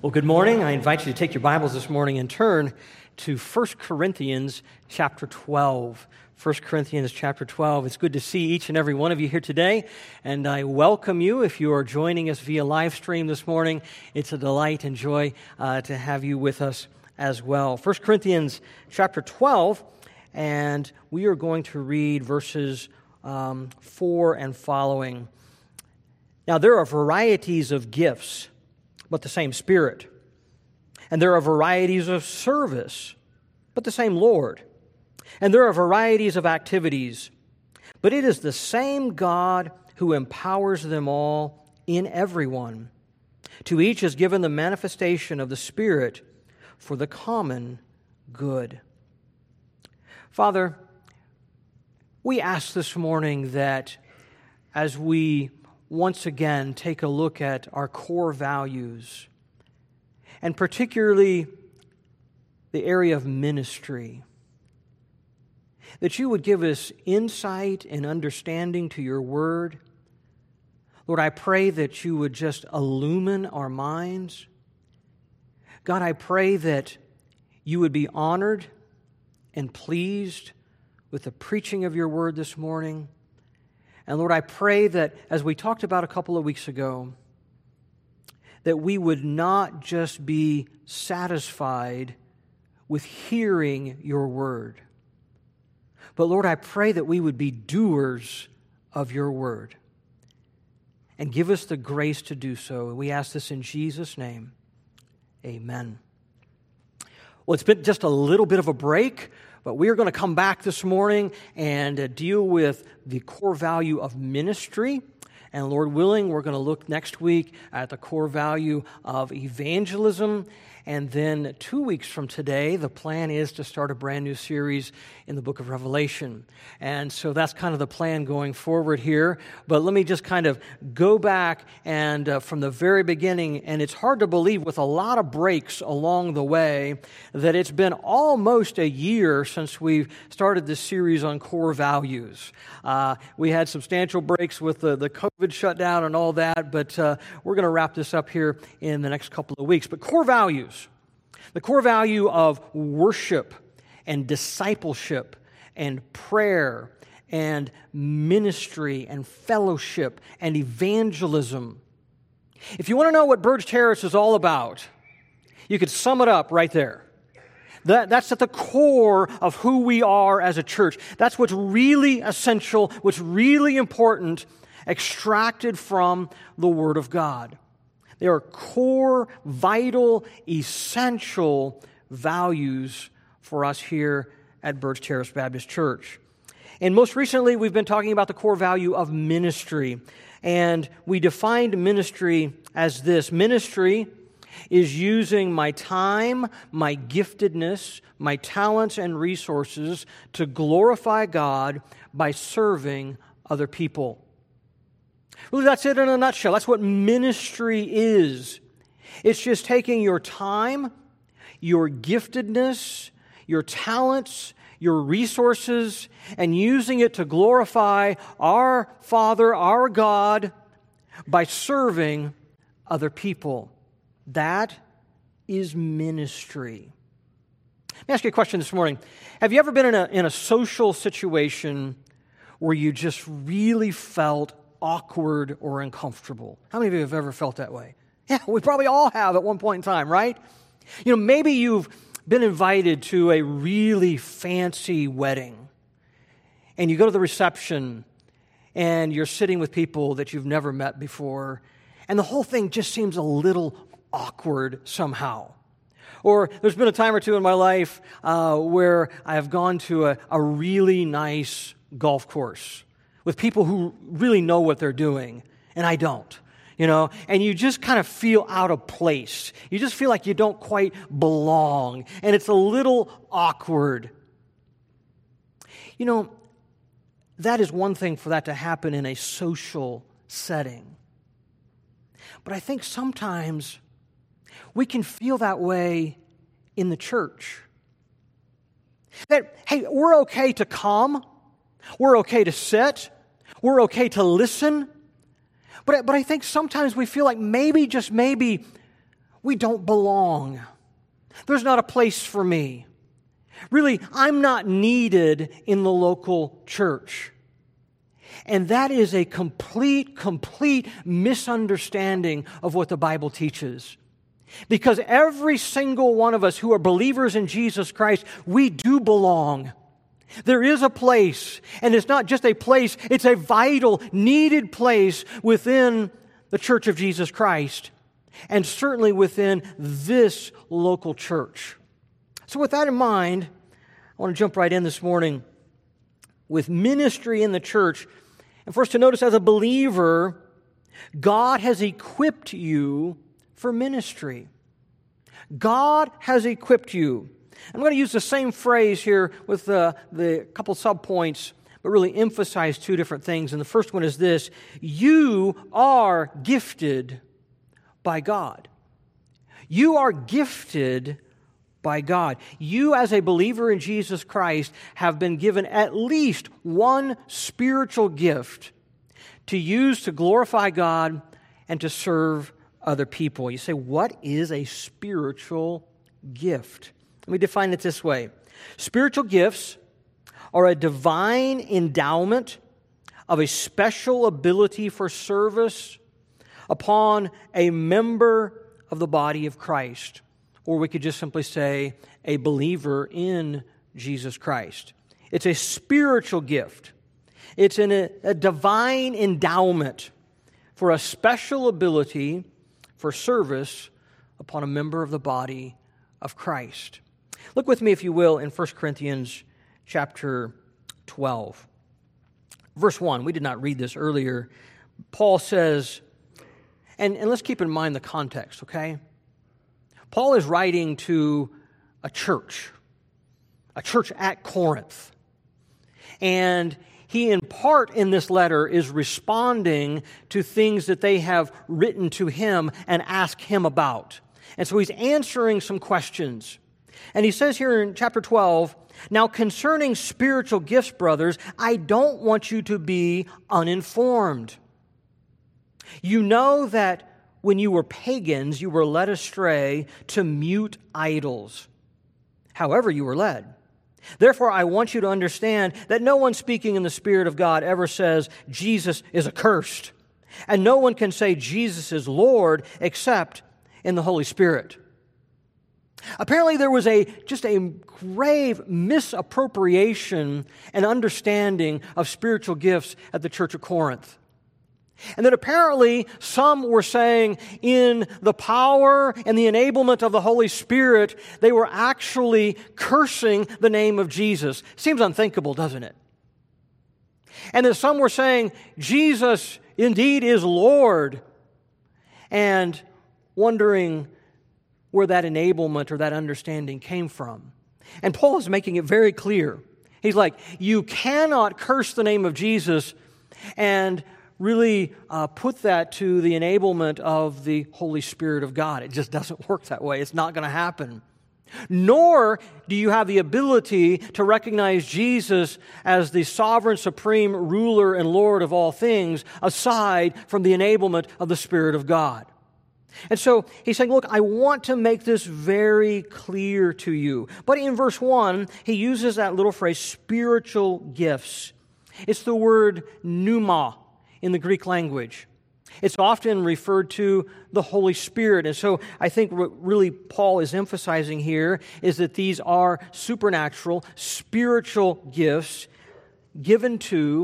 Well, good morning. I invite you to take your Bibles this morning and turn to 1 Corinthians chapter 12. 1 Corinthians chapter 12. It's good to see each and every one of you here today, and I welcome you if you are joining us via live stream this morning. It's a delight and joy to have you with us as well. 1 Corinthians chapter 12, and we are going to read verses 4 and following. Now, there are varieties of gifts, but the same Spirit. And there are varieties of service, but the same Lord. And there are varieties of activities, but it is the same God who empowers them all in everyone. To each is given the manifestation of the Spirit for the common good. Father, we ask this morning that as we once again take a look at our core values, and particularly the area of ministry, that you would give us insight and understanding to your word. Lord, I pray that you would just illumine our minds. God, I pray that you would be honored and pleased with the preaching of your word this morning. And Lord, I pray that, as we talked about a couple of weeks ago, that we would not just be satisfied with hearing your word, but Lord, I pray that we would be doers of your word. And give us the grace to do so. And we ask this in Jesus' name. Amen. Well, it's been just a little bit of a break, but we are going to come back this morning and deal with the core value of ministry. And Lord willing, we're going to look next week at the core value of evangelism. And then 2 weeks from today, the plan is to start a brand new series in the book of Revelation. And so that's kind of the plan going forward here. But let me just kind of go back and from the very beginning, and it's hard to believe with a lot of breaks along the way that it's been almost a year since we've started this series on core values. We had substantial breaks with the COVID shutdown and all that, but we're going to wrap this up here in the next couple of weeks. But core values. The core value of worship and discipleship and prayer and ministry and fellowship and evangelism. If you want to know what Burge Terrace is all about, you could sum it up right there. That's at the core of who we are as a church. That's what's really essential, what's really important, extracted from the Word of God. They are core, vital, essential values for us here at Burge Terrace Baptist Church. And most recently, we've been talking about the core value of ministry. And we defined ministry as this. Ministry is using my time, my giftedness, my talents and resources to glorify God by serving other people. Really, that's it in a nutshell. That's what ministry is. It's just taking your time, your giftedness, your talents, your resources, and using it to glorify our Father, our God, by serving other people. That is ministry. Let me ask you a question this morning. Have you ever been in a social situation where you just really felt awkward or uncomfortable? How many of you have ever felt that way? Yeah, we probably all have at one point in time, right? You know, maybe you've been invited to a really fancy wedding, and you go to the reception, and you're sitting with people that you've never met before, and the whole thing just seems a little awkward somehow. Or there's been a time or two in my life where I have gone to a really nice golf course with people who really know what they're doing, and I don't, you know, and you just kind of feel out of place. You just feel like you don't quite belong, and it's a little awkward. You know, that is one thing for that to happen in a social setting. But I think sometimes we can feel that way in the church. That, hey, we're okay to come, we're okay to sit, we're okay to listen, but I think sometimes we feel like maybe, just maybe, we don't belong. There's not a place for me. Really, I'm not needed in the local church. And that is a complete misunderstanding of what the Bible teaches. Because every single one of us who are believers in Jesus Christ, we do belong. There is a place, and it's not just a place, it's a vital, needed place within the Church of Jesus Christ, and certainly within this local church. So with that in mind, I want to jump right in this morning with ministry in the church. And for us to notice, as a believer, God has equipped you for ministry. God has equipped you. I'm going to use the same phrase here with the couple subpoints, but really emphasize two different things. And the first one is this: you are gifted by God. You are gifted by God. You, as a believer in Jesus Christ, have been given at least one spiritual gift to use to glorify God and to serve other people. You say, what is a spiritual gift? Let me define it this way. Spiritual gifts are a divine endowment of a special ability for service upon a member of the body of Christ. Or we could just simply say a believer in Jesus Christ. It's a spiritual gift. It's a divine endowment for a special ability for service upon a member of the body of Christ. Look with me, if you will, in 1 Corinthians chapter 12. Verse 1, we did not read this earlier. Paul says, and let's keep in mind the context, okay? Paul is writing to a church at Corinth. And he, in part in this letter, is responding to things that they have written to him and asked him about. And so he's answering some questions. And he says here in chapter 12, now concerning spiritual gifts, brothers, I don't want you to be uninformed. You know that when you were pagans, you were led astray to mute idols. However you were led. Therefore, I want you to understand that no one speaking in the Spirit of God ever says Jesus is accursed. And no one can say Jesus is Lord except in the Holy Spirit. Apparently, there was just a grave misappropriation and understanding of spiritual gifts at the church of Corinth. And that apparently some were saying in the power and the enablement of the Holy Spirit, they were actually cursing the name of Jesus. Seems unthinkable, doesn't it? And that some were saying Jesus indeed is Lord, and wondering where that enablement or that understanding came from. And Paul is making it very clear. He's like, you cannot curse the name of Jesus and really put that to the enablement of the Holy Spirit of God. It just doesn't work that way. It's not going to happen. Nor do you have the ability to recognize Jesus as the sovereign, supreme ruler and Lord of all things aside from the enablement of the Spirit of God. And so he's saying, look, I want to make this very clear to you. But in verse 1, he uses that little phrase, spiritual gifts. It's the word pneuma in the Greek language. It's often referred to the Holy Spirit. And so I think what really Paul is emphasizing here is that these are supernatural, spiritual gifts given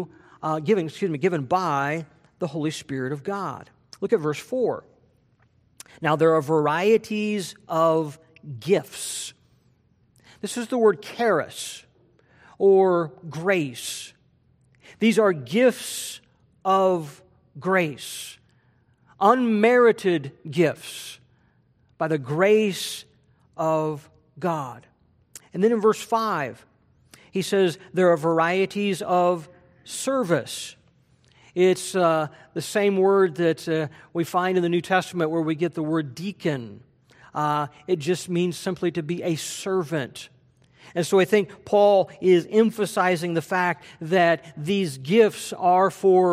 by the Holy Spirit of God. Look at verse 4. Now there are varieties of gifts. This is the word charis or grace. These are gifts of grace, unmerited gifts by the grace of God. And then in verse 5, he says there are varieties of service. It's the same word that we find in the New Testament where we get the word deacon. It just means simply to be a servant. And so I think Paul is emphasizing the fact that these gifts are for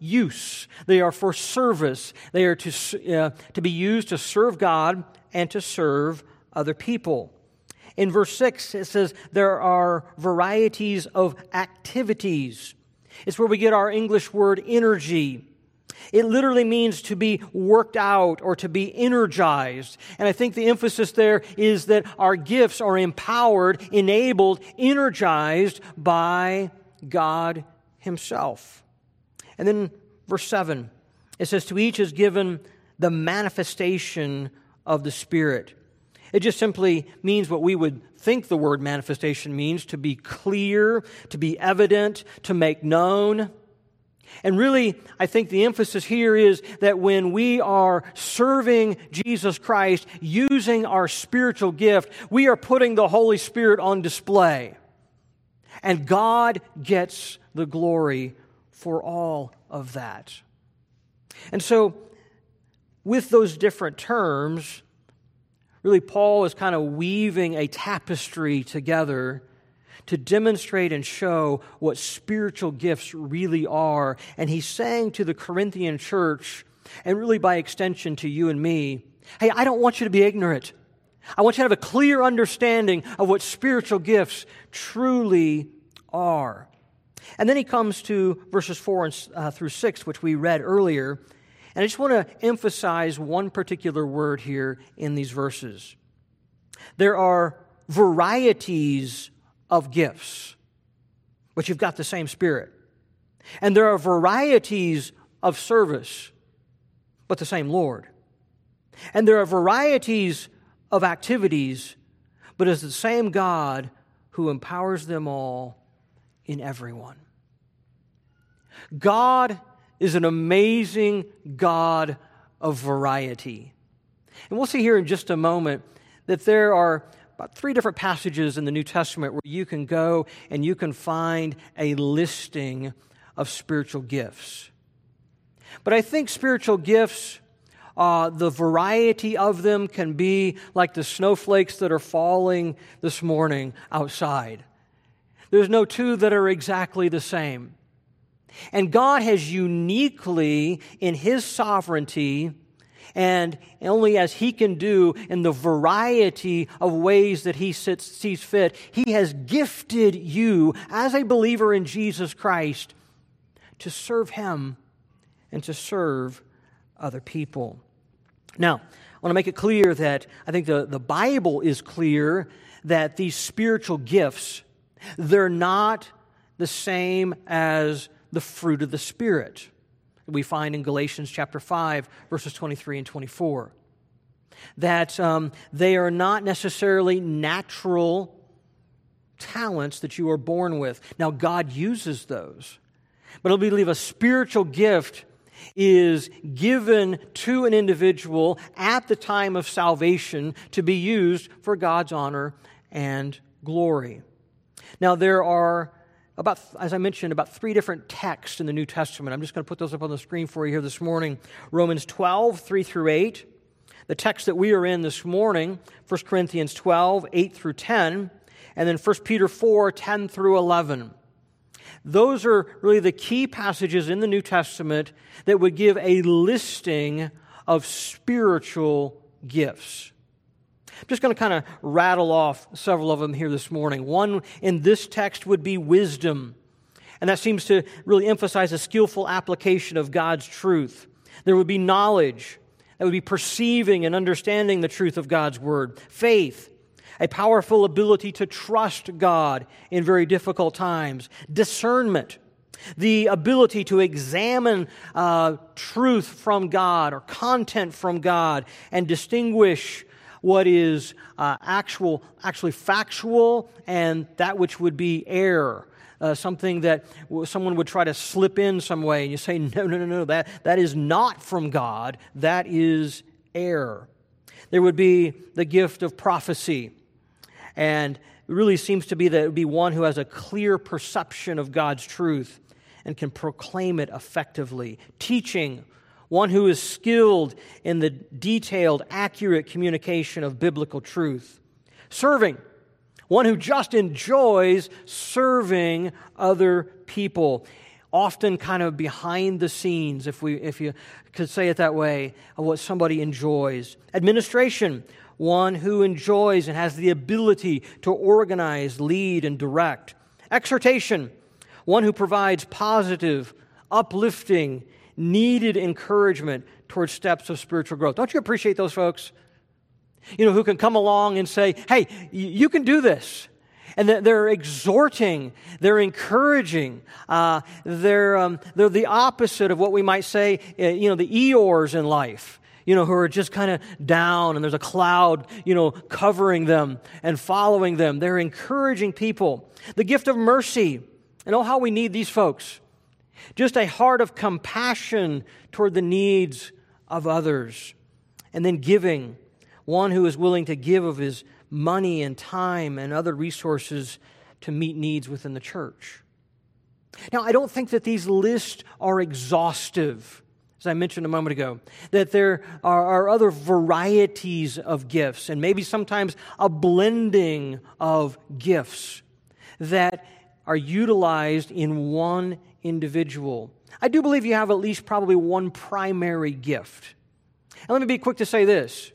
use. They are for service. They are to be used to serve God and to serve other people. In verse 6, it says there are varieties of activities. It's where we get our English word energy. It literally means to be worked out or to be energized. And I think the emphasis there is that our gifts are empowered, enabled, energized by God Himself. And then verse 7, it says, to each is given the manifestation of the Spirit. It just simply means what we would think the word manifestation means, to be clear, to be evident, to make known. And really, I think the emphasis here is that when we are serving Jesus Christ, using our spiritual gift, we are putting the Holy Spirit on display. And God gets the glory for all of that. And so, with those different terms, really Paul is kind of weaving a tapestry together to demonstrate and show what spiritual gifts really are. And he's saying to the Corinthian church, and really by extension to you and me, hey, I don't want you to be ignorant. I want you to have a clear understanding of what spiritual gifts truly are. And then he comes to verses 4 through 6, which we read earlier. And I just want to emphasize one particular word here in these verses. There are varieties of gifts, but you've got the same Spirit. And there are varieties of service, but the same Lord. And there are varieties of activities, but it's the same God who empowers them all in everyone. God is an amazing God of variety. And we'll see here in just a moment that there are about 3 different passages in the New Testament where you can go and you can find a listing of spiritual gifts. But I think spiritual gifts, the variety of them can be like the snowflakes that are falling this morning outside. There's no two that are exactly the same. And God has uniquely, in His sovereignty, and only as He can do in the variety of ways that He sees fit, He has gifted you as a believer in Jesus Christ to serve Him and to serve other people. Now, I want to make it clear that I think the Bible is clear that these spiritual gifts, they're not the same as the fruit of the Spirit we find in Galatians chapter 5, verses 23 and 24. That they are not necessarily natural talents that you are born with. Now, God uses those. But I believe a spiritual gift is given to an individual at the time of salvation to be used for God's honor and glory. Now, there are as I mentioned, about 3 different texts in the New Testament. I'm just going to put those up on the screen for you here this morning. Romans 12, 3 through 8. The text that we are in this morning, 1 Corinthians 12, 8 through 10. And then 1 Peter 4, 10 through 11. Those are really the key passages in the New Testament that would give a listing of spiritual gifts. I'm just going to kind of rattle off several of them here this morning. One in this text would be wisdom, and that seems to really emphasize a skillful application of God's truth. There would be knowledge, that would be perceiving and understanding the truth of God's Word. Faith, a powerful ability to trust God in very difficult times. Discernment, the ability to examine truth from God or content from God and distinguish what is actually factual and that which would be error. Something that someone would try to slip in some way, and you say, no, that is not from God. That is error. There would be the gift of prophecy, and it really seems to be that it would be one who has a clear perception of God's truth and can proclaim it effectively. Teaching, one who is skilled in the detailed, accurate communication of biblical truth. Serving, one who just enjoys serving other people. often kind of behind the scenes, if you could say it that way, of what somebody enjoys. Administration, one who enjoys and has the ability to organize, lead, and direct. Exhortation, one who provides positive, uplifting, needed encouragement towards steps of spiritual growth. Don't you appreciate those folks? Who can come along and say, hey, you can do this. And they're exhorting, they're encouraging, they're the opposite of what we might say, the Eeyores in life, who are just kind of down and there's a cloud, covering them and following them. They're encouraging people. The gift of mercy, and oh, how we need these folks. Just a heart of compassion toward the needs of others. And then giving, one who is willing to give of his money and time and other resources to meet needs within the church. Now, I don't think that these lists are exhaustive, as I mentioned a moment ago, that there are other varieties of gifts and maybe sometimes a blending of gifts that are utilized in one individual. I do believe you have at least probably one primary gift. And let me be quick to say this.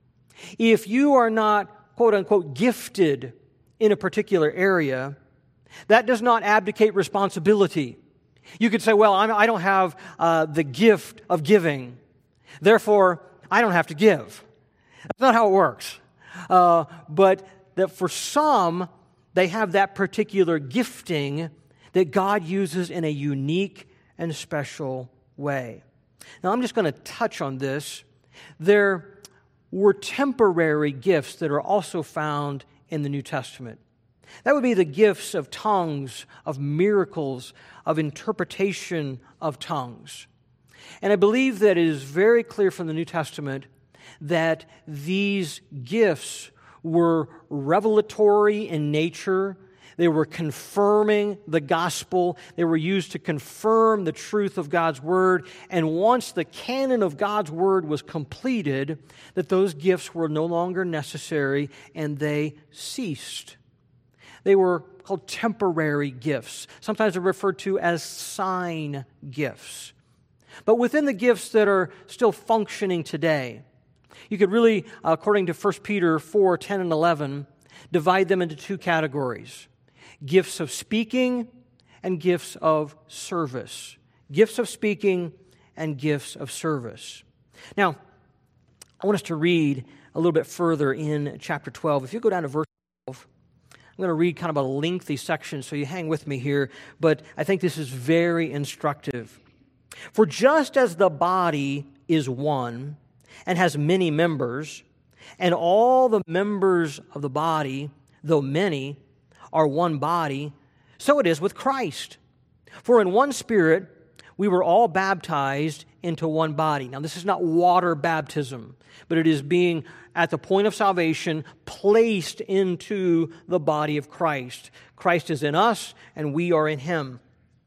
If you are not quote-unquote gifted in a particular area, that does not abdicate responsibility. You could say, well, I don't have the gift of giving, therefore I don't have to give. That's not how it works. But that for some, they have that particular gifting that God uses in a unique and special way. Now, I'm just going to touch on this. There were temporary gifts that are also found in the New Testament. That would be the gifts of tongues, of miracles, of interpretation of tongues. And I believe that it is very clear from the New Testament that these gifts were revelatory in nature. They were confirming the gospel. They were used to confirm the truth of God's word. And once the canon of God's word was completed, that those gifts were no longer necessary and they ceased. They were called temporary gifts. Sometimes they're referred to as sign gifts. But within the gifts that are still functioning today, you could really, according to 1 Peter 4, 10 and 11, divide them into two categories. Gifts of speaking and gifts of service. Gifts of speaking and gifts of service. Now, I want us to read a little bit further in chapter 12. If you go down to verse 12, I'm going to read kind of a lengthy section, so you hang with me here, but I think this is very instructive. For just as the body is one and has many members, and all the members of the body, though many, are one body, so it is with Christ. For in one Spirit we were all baptized into one body. Now, this is not water baptism, but it is being, at the point of salvation, placed into the body of Christ. Christ is in us, and we are in Him.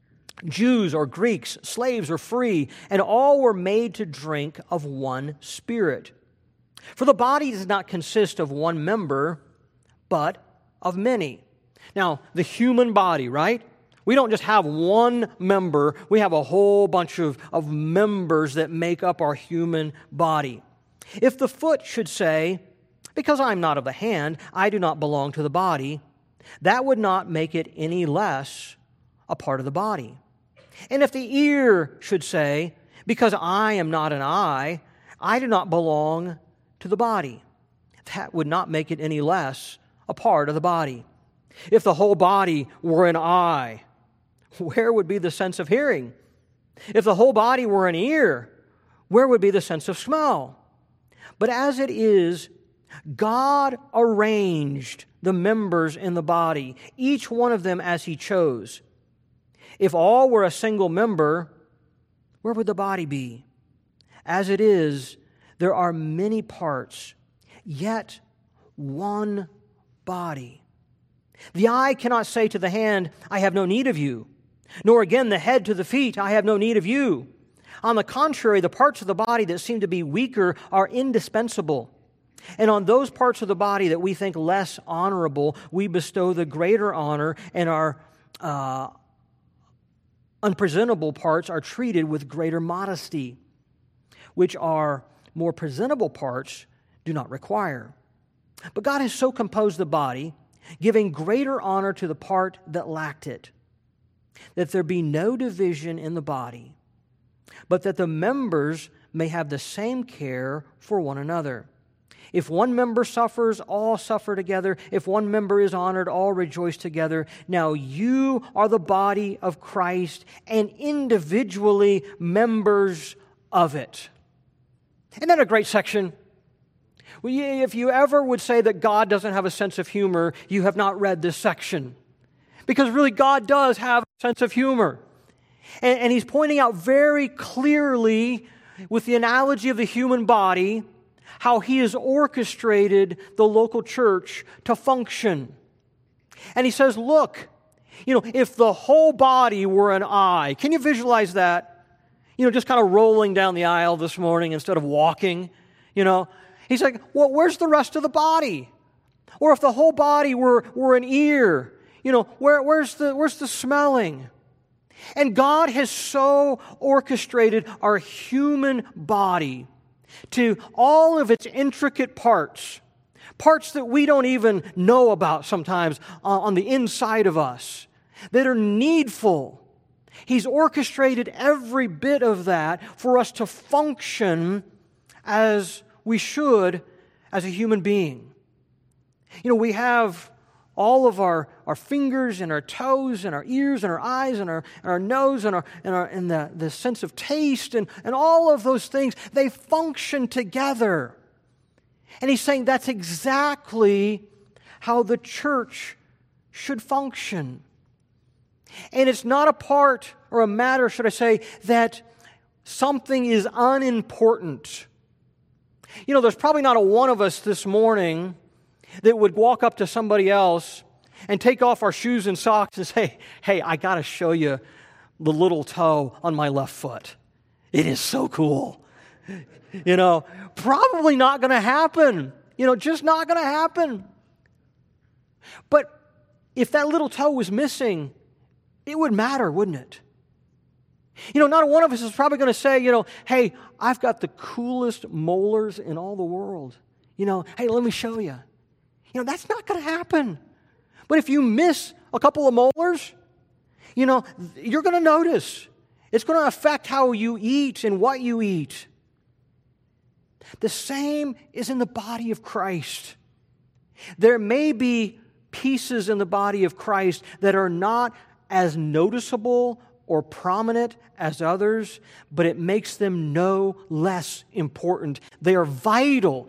Jews or Greeks, slaves or free, and all were made to drink of one Spirit. For the body does not consist of one member, but of many. Now, the human body, right? We don't just have one member. We have a whole bunch of members that make up our human body. If the foot should say, because I'm not of the hand, I do not belong to the body, that would not make it any less a part of the body. And if the ear should say, because I am not an eye, I do not belong to the body, that would not make it any less a part of the body. If the whole body were an eye, where would be the sense of hearing? If the whole body were an ear, where would be the sense of smell? But as it is, God arranged the members in the body, each one of them as He chose. If all were a single member, where would the body be? As it is, there are many parts, yet one body. The eye cannot say to the hand, I have no need of you, nor again the head to the feet, I have no need of you. On the contrary, the parts of the body that seem to be weaker are indispensable. And on those parts of the body that we think less honorable, we bestow the greater honor, and our Unpresentable parts are treated with greater modesty, which our more presentable parts do not require. But God has so composed the body, giving greater honor to the part that lacked it, that there be no division in the body, but that the members may have the same care for one another. If one member suffers, all suffer together. If one member is honored, all rejoice together. Now you are the body of Christ and individually members of it. Isn't that a great section? Well, if you ever would say that God doesn't have a sense of humor, you have not read this section. Because really, God does have a sense of humor. And He's pointing out very clearly, with the analogy of the human body, how He has orchestrated the local church to function. And He says, look, if the whole body were an eye, can you visualize that? Just kind of rolling down the aisle this morning instead of walking, He's like, well, where's the rest of the body? Or if the whole body were an ear, where's the smelling? And God has so orchestrated our human body to all of its intricate parts that we don't even know about sometimes on the inside of us, that are needful. He's orchestrated every bit of that for us to function as we should as a human being. We have all of our fingers and our toes and our ears and our eyes and our nose and the sense of taste and all of those things, they function together. And He's saying that's exactly how the church should function. And it's not a part or a matter, should I say, that something is unimportant. There's probably not a one of us this morning that would walk up to somebody else and take off our shoes and socks and say, hey, I got to show you the little toe on my left foot. It is so cool. Probably not going to happen. Just not going to happen. But if that little toe was missing, it would matter, wouldn't it? Not one of us is probably going to say, hey, I've got the coolest molars in all the world. Hey, let me show you. That's not going to happen. But if you miss a couple of molars, you're going to notice. It's going to affect how you eat and what you eat. The same is in the body of Christ. There may be pieces in the body of Christ that are not as noticeable or prominent as others, but it makes them no less important. They are vital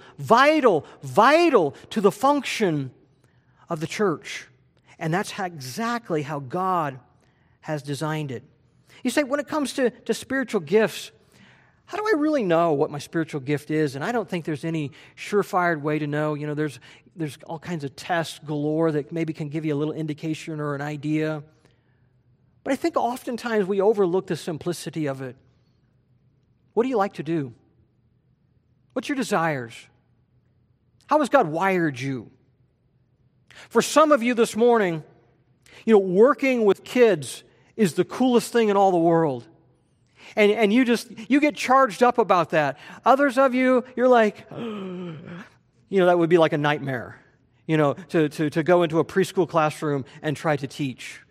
to the function of the church. And that's exactly how God has designed it. You say, when it comes to spiritual gifts, how do I really know what my spiritual gift is? And I don't think there's any surefire way to know. There's all kinds of tests galore that maybe can give you a little indication or an idea. But I think oftentimes we overlook the simplicity of it. What do you like to do? What's your desires? How has God wired you? For some of you this morning, working with kids is the coolest thing in all the world. And you get charged up about that. Others of you, you're like, that would be like a nightmare, to go into a preschool classroom and try to teach.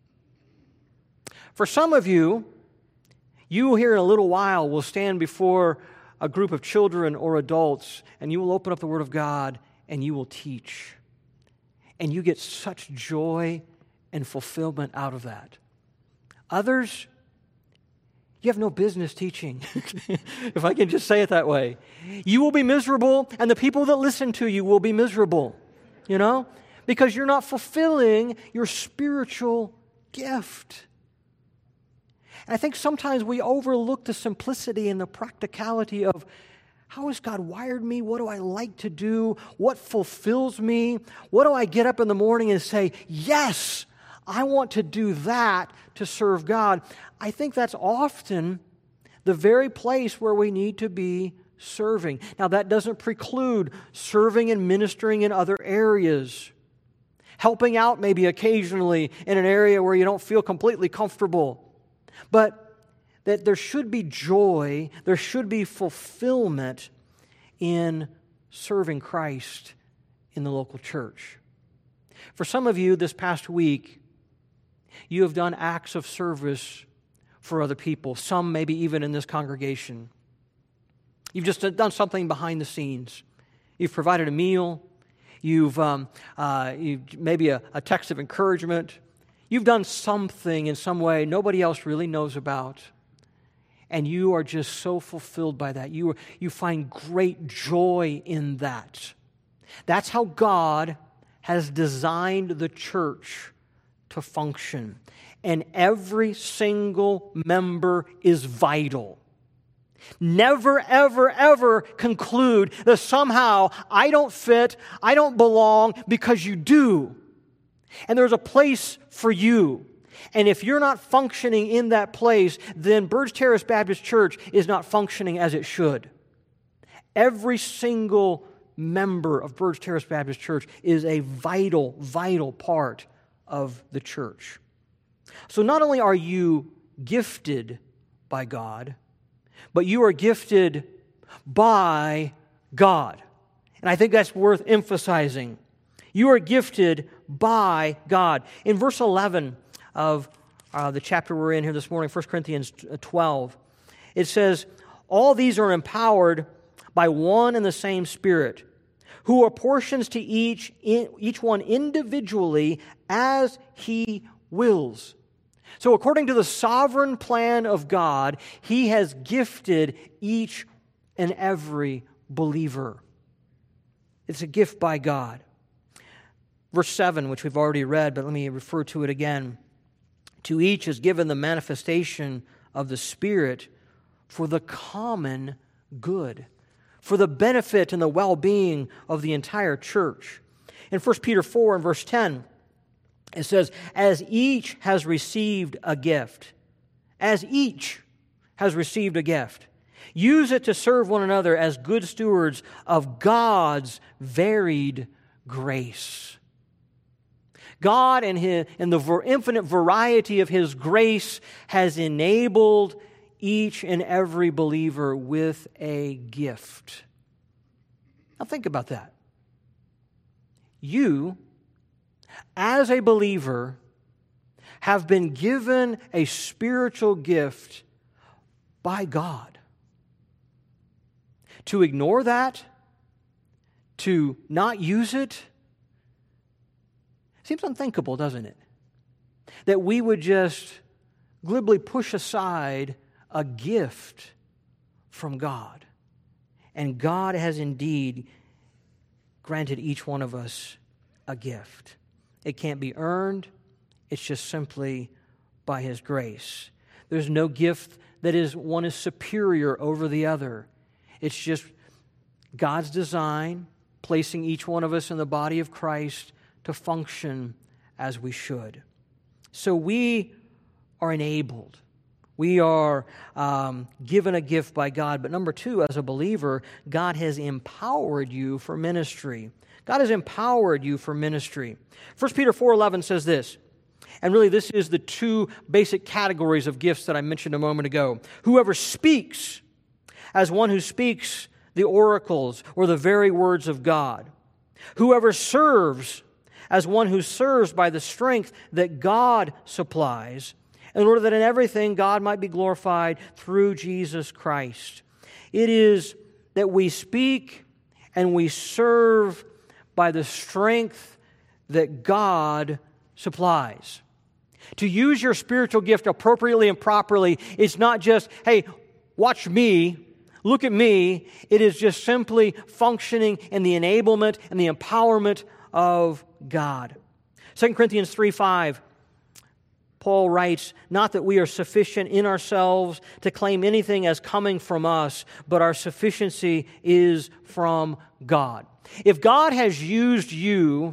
For some of you here in a little while will stand before a group of children or adults, and you will open up the Word of God and you will teach. And you get such joy and fulfillment out of that. Others, you have no business teaching, if I can just say it that way. You will be miserable, and the people that listen to you will be miserable, because you're not fulfilling your spiritual gift. And I think sometimes we overlook the simplicity and the practicality of how has God wired me? What do I like to do? What fulfills me? What do I get up in the morning and say, yes, I want to do that to serve God? I think that's often the very place where we need to be serving. Now, that doesn't preclude serving and ministering in other areas. Helping out maybe occasionally in an area where you don't feel completely comfortable. but that there should be joy, there should be fulfillment in serving Christ in the local church. For some of you this past week, you have done acts of service for other people, some maybe even in this congregation. You've just done something behind the scenes. You've provided a meal. You've maybe a text of encouragement. You've done something in some way nobody else really knows about. And you are just so fulfilled by that. You find great joy in that. That's how God has designed the church to function. And every single member is vital. Never, ever, ever conclude that somehow I don't fit, I don't belong, because you do. And there's a place for you. And if you're not functioning in that place, then Burge Terrace Baptist Church is not functioning as it should. Every single member of Burge Terrace Baptist Church is a vital, vital part of the church. So not only are you gifted by God, but you are gifted by God. And I think that's worth emphasizing. You are gifted by God. In verse 11 of the chapter we're in here this morning, 1 Corinthians 12, it says, "All these are empowered by one and the same Spirit, who apportions to each one individually as He wills." So according to the sovereign plan of God, He has gifted each and every believer. It's a gift by God. Verse 7, which we've already read, but let me refer to it again. "To each is given the manifestation of the Spirit for the common good," for the benefit and the well-being of the entire church. In 1 Peter 4 and verse 10, it says, "As each has received a gift," as each has received a gift, "use it to serve one another as good stewards of God's varied grace." God, in the infinite variety of His grace, has enabled each and every believer with a gift. Now think about that. You, as a believer, have been given a spiritual gift by God. To ignore that, to not use it, seems unthinkable, doesn't it? That we would just glibly push aside a gift from God. And God has indeed granted each one of us a gift. It can't be earned. It's just simply by His grace. There's no gift that one is superior over the other. It's just God's design, placing each one of us in the body of Christ to function as we should. So we are enabled. We are given a gift by God. But number two, as a believer, God has empowered you for ministry. God has empowered you for ministry. 1 Peter 4:11 says this, and really this is the two basic categories of gifts that I mentioned a moment ago. "Whoever speaks, as one who speaks the oracles or the very words of God. Whoever serves, as one who serves by the strength that God supplies, in order that in everything God might be glorified through Jesus Christ." It is that we speak and we serve by the strength that God supplies. To use your spiritual gift appropriately and properly, it's not just, hey, watch me, look at me. It is just simply functioning in the enablement and the empowerment of God. 2 Corinthians 3:5, Paul writes, "Not that we are sufficient in ourselves to claim anything as coming from us, but our sufficiency is from God." If God has used you,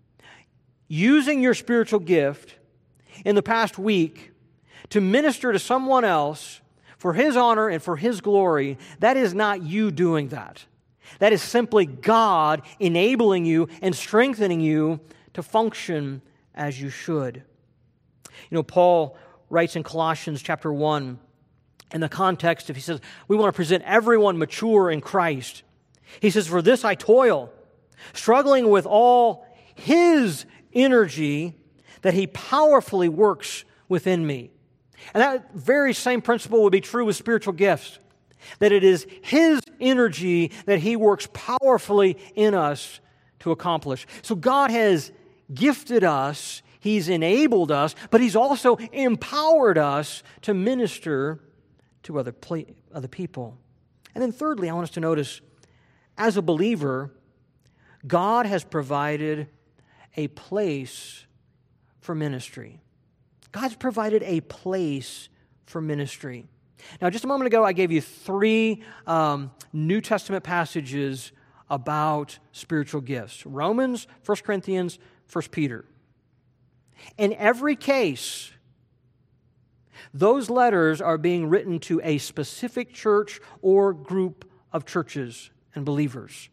using your spiritual gift in the past week to minister to someone else for His honor and for His glory, that is not you doing that. That is simply God enabling you and strengthening you to function as you should. You know, Paul writes in Colossians chapter 1, in the context of, he says, we want to present everyone mature in Christ. He says, for this I toil, struggling with all His energy that He powerfully works within me. And that very same principle would be true with spiritual gifts, that it is His energy that He works powerfully in us to accomplish. So God has gifted us, He's enabled us, but He's also empowered us to minister to other people. And then thirdly, I want us to notice, as a believer, God has provided a place for ministry. God's provided a place for ministry. Now, just a moment ago, I gave you 3 New Testament passages about spiritual gifts. Romans, 1 Corinthians, 1 Peter. In every case, those letters are being written to a specific church or group of churches and believers.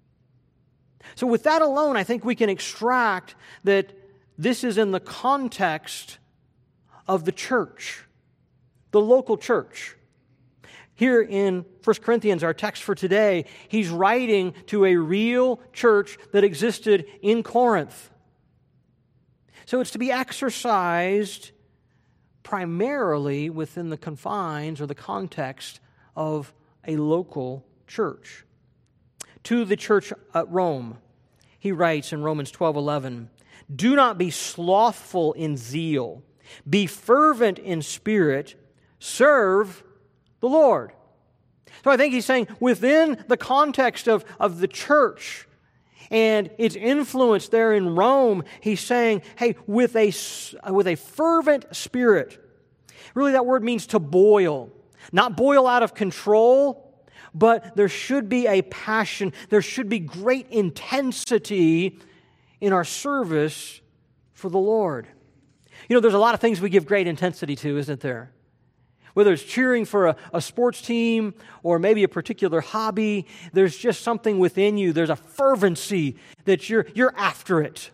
So with that alone, I think we can extract that this is in the context of the church, the local church. Here in 1 Corinthians, our text for today, he's writing to a real church that existed in Corinth. So it's to be exercised primarily within the confines or the context of a local church. To the church at Rome, he writes in Romans 12:11, do not be slothful in zeal, be fervent in spirit, serve the Lord. So I think he's saying within the context of the church and its influence there in Rome, he's saying, hey, with a fervent spirit. Really, that word means to boil. Not boil out of control, but there should be a passion. There should be great intensity in our service for the Lord. You know, there's a lot of things we give great intensity to, isn't there? Whether it's cheering for a sports team or maybe a particular hobby, there's just something within you. There's a fervency that you're after it.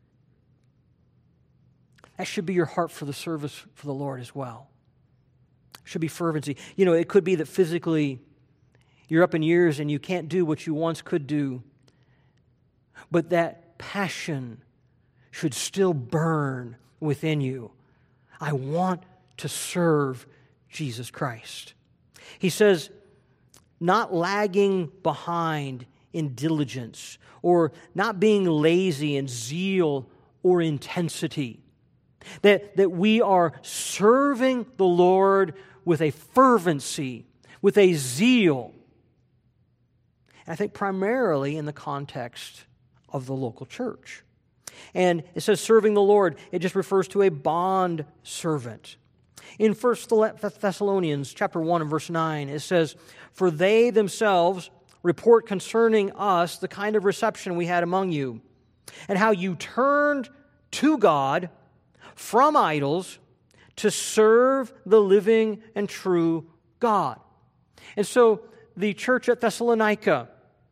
That should be your heart for the service for the Lord as well. Should be fervency. You know, it could be that physically you're up in years and you can't do what you once could do. But that passion should still burn within you. I want to serve Jesus Christ. He says, not lagging behind in diligence or not being lazy in zeal or intensity. That we are serving the Lord with a fervency, with a zeal. And I think primarily in the context of the local church. And it says serving the Lord, it just refers to a bond servant. In 1 Thessalonians chapter 1 and verse 9, it says, for they themselves report concerning us the kind of reception we had among you, and how you turned to God from idols to serve the living and true God. And so the church at Thessalonica,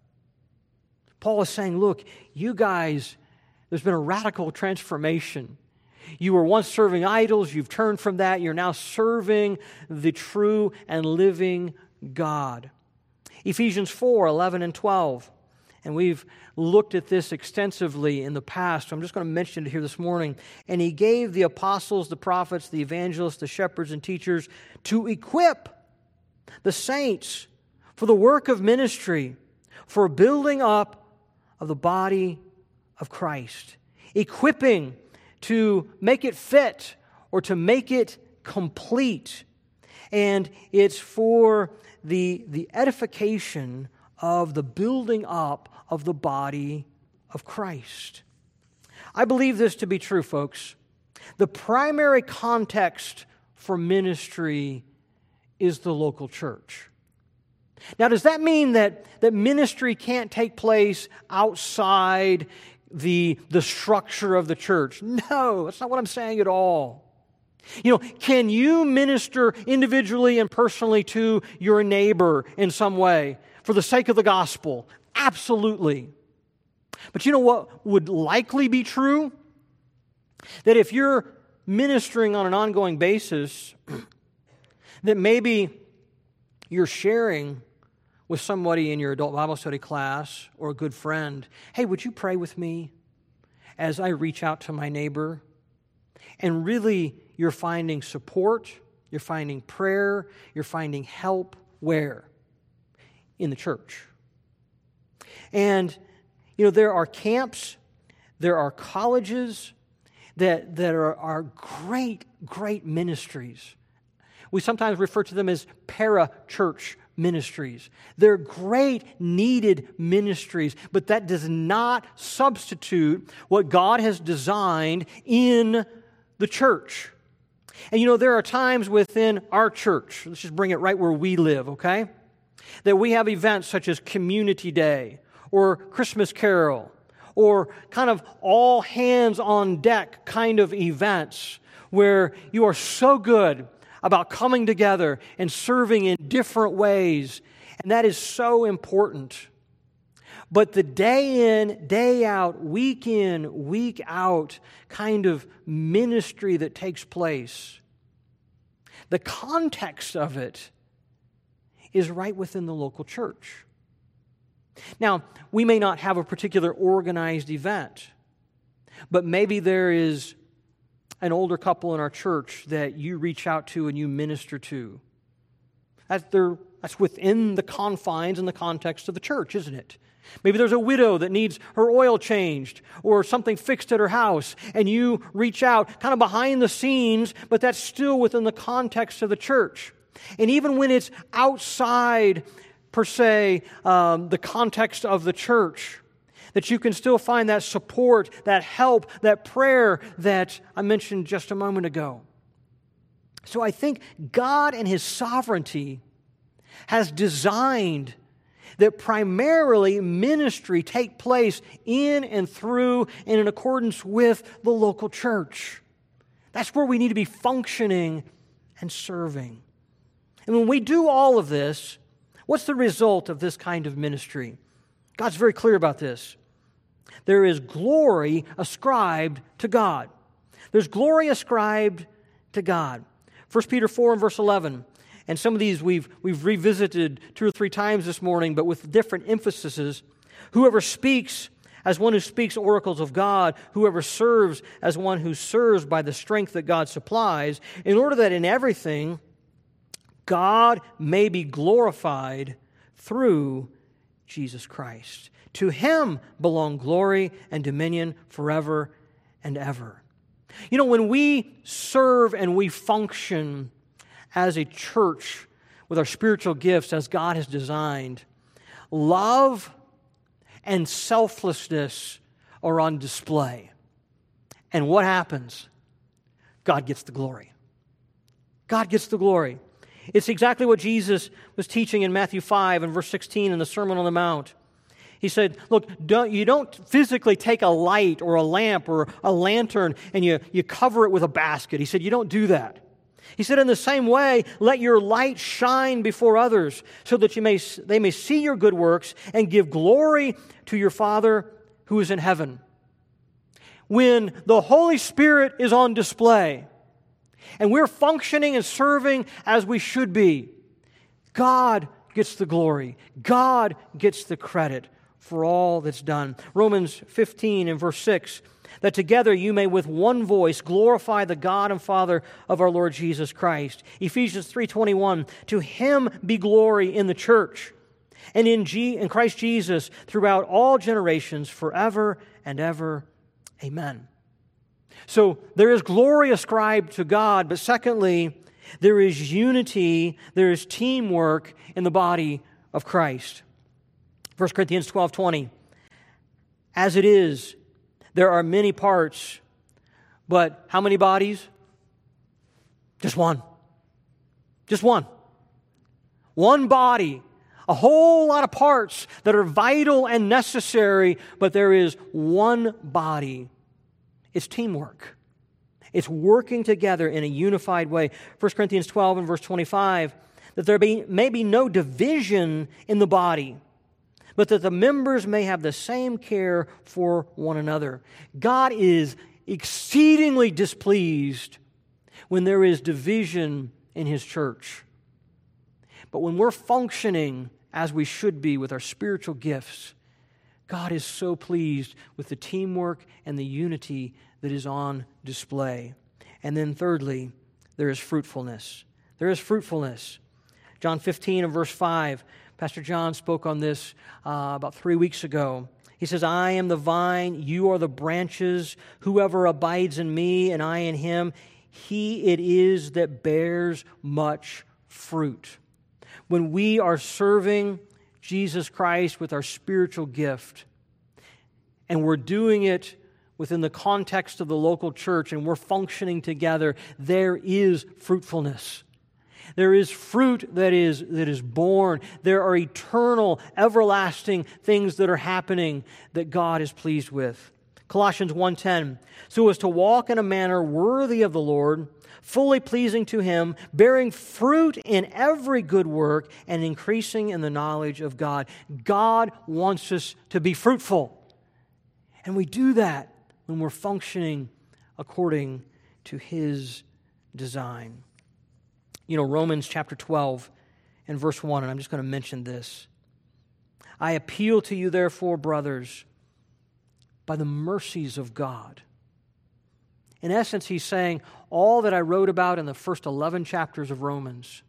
Paul is saying, look, you guys, there's been a radical transformation. You were once serving idols, you've turned from that, you're now serving the true and living God. Ephesians 4:11 and 12. And we've looked at this extensively in the past, so I'm just going to mention it here this morning. And he gave the apostles, the prophets, the evangelists, the shepherds, and teachers to equip the saints for the work of ministry, for building up of the body of Christ. Equipping to make it fit or to make it complete. And it's for the edification of the building up of the body of Christ. I believe this to be true, folks. The primary context for ministry is the local church. Now, does that mean that ministry can't take place outside the structure of the church? No, that's not what I'm saying at all. You know, can you minister individually and personally to your neighbor in some way for the sake of the gospel? Absolutely. But you know what would likely be true? That if you're ministering on an ongoing basis, that maybe you're sharing with somebody in your adult Bible study class or a good friend, hey, would you pray with me as I reach out to my neighbor? And really, you're finding support, you're finding prayer, you're finding help. Where? In the church. And, there are camps, there are colleges that are great, great ministries. We sometimes refer to them as para-church ministries. They're great, needed ministries, but that does not substitute what God has designed in the church. And there are times within our church, let's just bring it right where we live, okay? That we have events such as Community Day or Christmas Carol or kind of all hands on deck kind of events where you are so good about coming together and serving in different ways. And that is so important. But the day in, day out, week out kind of ministry that takes place, the context of it is right within the local church. Now, we may not have a particular organized event, but maybe there is an older couple in our church that you reach out to and you minister to. That's within the confines and the context of the church, isn't it? Maybe there's a widow that needs her oil changed or something fixed at her house, and you reach out kind of behind the scenes, but that's still within the context of the church. And even when it's outside, per se, the context of the church, that you can still find that support, that help, that prayer that I mentioned just a moment ago. So I think God in His sovereignty has designed that primarily ministry take place in and through and in accordance with the local church. That's where we need to be functioning and serving. And when we do all of this, what's the result of this kind of ministry? God's very clear about this. There is glory ascribed to God. There's glory ascribed to God. 1 Peter 4 and verse 11. And some of these we've revisited 2 or 3 times this morning, but with different emphases. Whoever speaks as one who speaks oracles of God, whoever serves as one who serves by the strength that God supplies, in order that in everything God may be glorified through Jesus Christ. To Him belong glory and dominion forever and ever. When we serve and we function as a church with our spiritual gifts as God has designed, love and selflessness are on display. And what happens? God gets the glory. God gets the glory. It's exactly what Jesus was teaching in Matthew 5 and verse 16 in the Sermon on the Mount. He said, look, you don't physically take a light or a lamp or a lantern and you cover it with a basket. He said, you don't do that. He said, in the same way, let your light shine before others so that they may see your good works and give glory to your Father who is in heaven. When the Holy Spirit is on display and we're functioning and serving as we should be, God gets the glory. God gets the credit for all that's done. Romans 15 and verse 6, that together you may with one voice glorify the God and Father of our Lord Jesus Christ. Ephesians 3:21, to Him be glory in the church and in Christ Jesus throughout all generations forever and ever. Amen. So there is glory ascribed to God, but secondly, there is unity, there is teamwork in the body of Christ. 1 Corinthians 12:20, as it is, there are many parts, but how many bodies? Just one. Just one. One body. A whole lot of parts that are vital and necessary, but there is one body. It's teamwork. It's working together in a unified way. 1 Corinthians 12 and verse 25, that there may be no division in the body, but that the members may have the same care for one another. God is exceedingly displeased when there is division in His church. But when we're functioning as we should be with our spiritual gifts, God is so pleased with the teamwork and the unity that is on display. And then thirdly, there is fruitfulness. There is fruitfulness. John 15 and verse 5, Pastor John spoke on this about 3 weeks ago. He says, I am the vine, you are the branches. Whoever abides in me and I in him, he it is that bears much fruit. When we are serving Jesus Christ with our spiritual gift, and we're doing it within the context of the local church, and we're functioning together, there is fruitfulness. There is fruit that is born. There are eternal, everlasting things that are happening that God is pleased with. Colossians 1:10, so as to walk in a manner worthy of the Lord, fully pleasing to Him, bearing fruit in every good work, and increasing in the knowledge of God. God wants us to be fruitful. And we do that when we're functioning according to His design. You know, Romans chapter 12 and verse 1, and I'm just going to mention this. I appeal to you, therefore, brothers, by the mercies of God. In essence, he's saying, all that I wrote about in the first 11 chapters of Romans,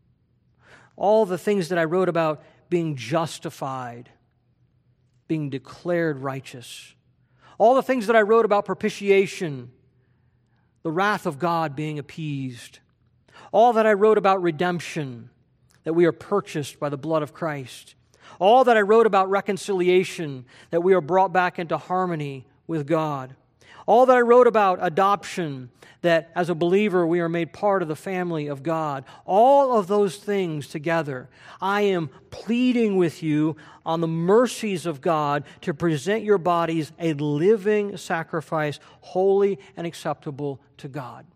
all the things that I wrote about being justified, being declared righteous, all the things that I wrote about propitiation, the wrath of God being appeased, all that I wrote about redemption, that we are purchased by the blood of Christ, all that I wrote about reconciliation, that we are brought back into harmony with God, all that I wrote about adoption, that as a believer we are made part of the family of God, all of those things together, I am pleading with you on the mercies of God to present your bodies a living sacrifice, holy and acceptable to God.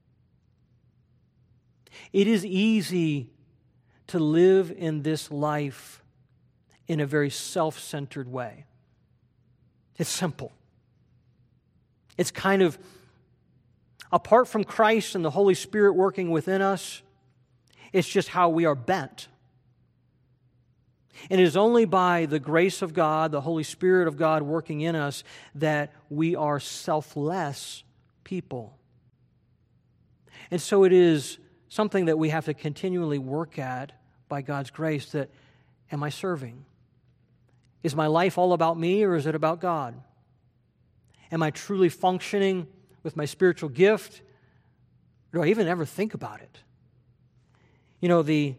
It is easy to live in this life in a very self-centered way. It's simple. It's kind of, apart from Christ and the Holy Spirit working within us, it's just how we are bent. And it is only by the grace of God, the Holy Spirit of God working in us, that we are selfless people. And so it is something that we have to continually work at by God's grace, that, am I serving? Is my life all about me, or is it about God? Am I truly functioning with my spiritual gift? Or do I even ever think about it? You know, the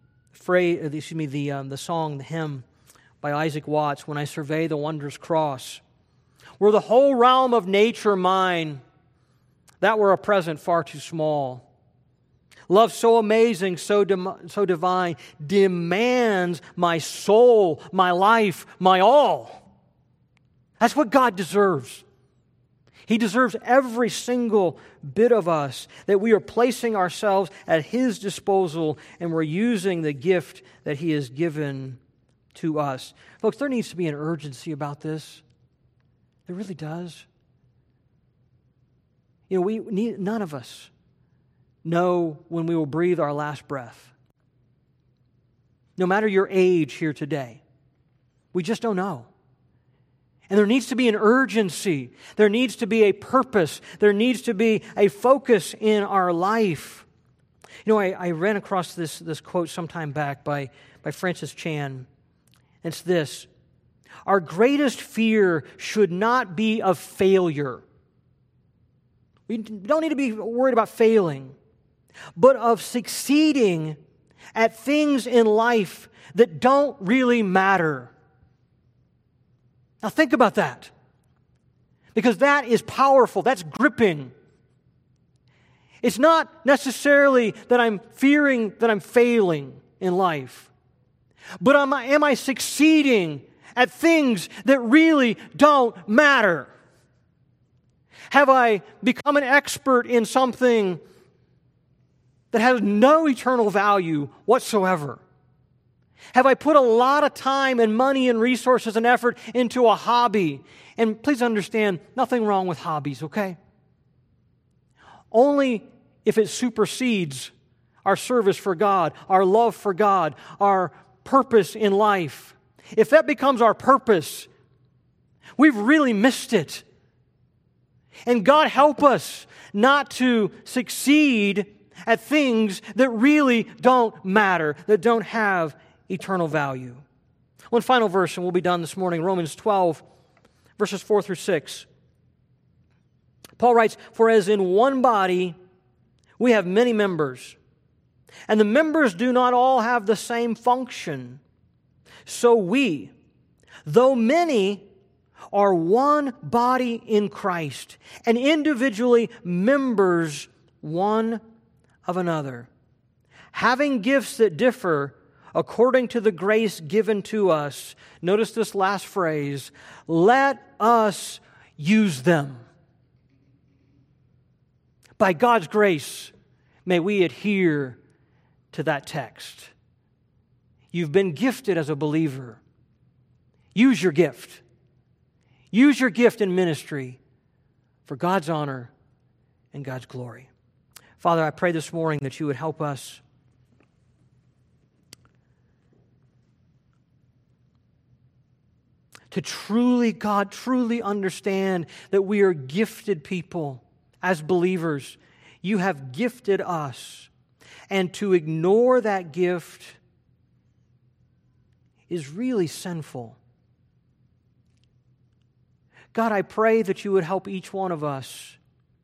song, the hymn by Isaac Watts, When I Survey the Wondrous Cross, were the whole realm of nature mine, that were a present far too small. Love so amazing, so divine, demands my soul, my life, my all. That's what God deserves. He deserves every single bit of us, that we are placing ourselves at His disposal and we're using the gift that He has given to us. Folks, there needs to be an urgency about this. There really does. You know, none of us know when we will breathe our last breath. No matter your age here today, we just don't know. And there needs to be an urgency. There needs to be a purpose. There needs to be a focus in our life. You know, I ran across this quote sometime back by Francis Chan. It's this: our greatest fear should not be of failure. We don't need to be worried about failing, but of succeeding at things in life that don't really matter. Now think about that, because that is powerful. That's gripping. It's not necessarily that I'm fearing that I'm failing in life, but am I succeeding at things that really don't matter? Have I become an expert in something that has no eternal value whatsoever? Have I put a lot of time and money and resources and effort into a hobby? And please understand, nothing wrong with hobbies, okay? only if it supersedes our service for God, our love for God, our purpose in life. If that becomes our purpose, we've really missed it. And God help us not to succeed at things that really don't matter, that don't have eternal value. One final verse, and we'll be done this morning, Romans 12, verses 4 through 6. Paul writes, "For as in one body we have many members, and the members do not all have the same function, so we, though many, are one body in Christ, and individually members one of another, having gifts that differ according to the grace given to us." Notice this last phrase, "let us use them." By God's grace, may we adhere to that text. You've been gifted as a believer. Use your gift. Use your gift in ministry for God's honor and God's glory. Father, I pray this morning that you would help us to truly understand that we are gifted people as believers. You have gifted us. And to ignore that gift is really sinful. God, I pray that you would help each one of us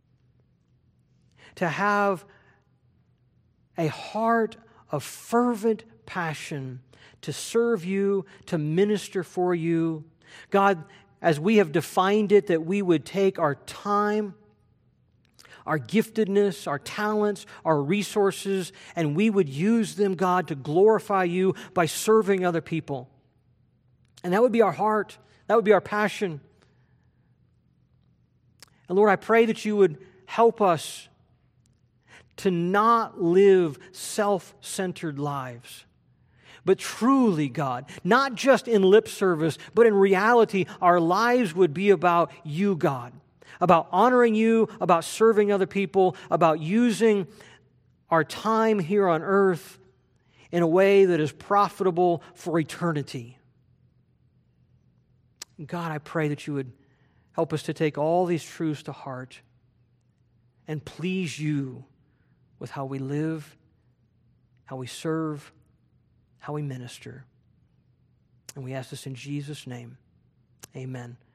to have a heart of fervent passion to serve you, to minister for you. God, as we have defined it, that we would take our time, our giftedness, our talents, our resources, and we would use them, God, to glorify you by serving other people. And that would be our heart. That would be our passion. And Lord, I pray that you would help us to not live self-centered lives, but truly, God, not just in lip service, but in reality, our lives would be about you, God, about honoring you, about serving other people, about using our time here on earth in a way that is profitable for eternity. God, I pray that you would help us to take all these truths to heart and please you with how we live, how we serve, how we minister. And we ask this in Jesus' name. Amen.